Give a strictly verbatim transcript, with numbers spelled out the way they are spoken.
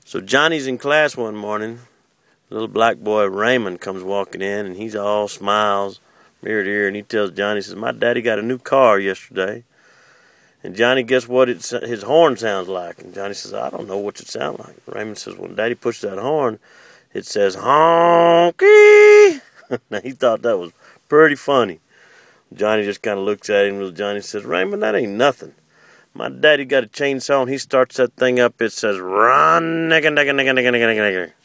So Johnny's in class one morning. Little black boy Raymond comes walking in, and he's all smiles, ear to ear, and he tells Johnny, he says, "My daddy got a new car yesterday." And Johnny, guess what it, his horn sounds like? And Johnny says, "I don't know what it sounds like." Raymond says, "When Daddy pushes that horn, it says, honky." Now, he thought that was pretty funny. Johnny just kind of looks at him, and Johnny says, "Raymond, that ain't nothing. My daddy got a chainsaw, and he starts that thing up. It says, run, nigga, nigga, nigga, nigga, nigga, nigga."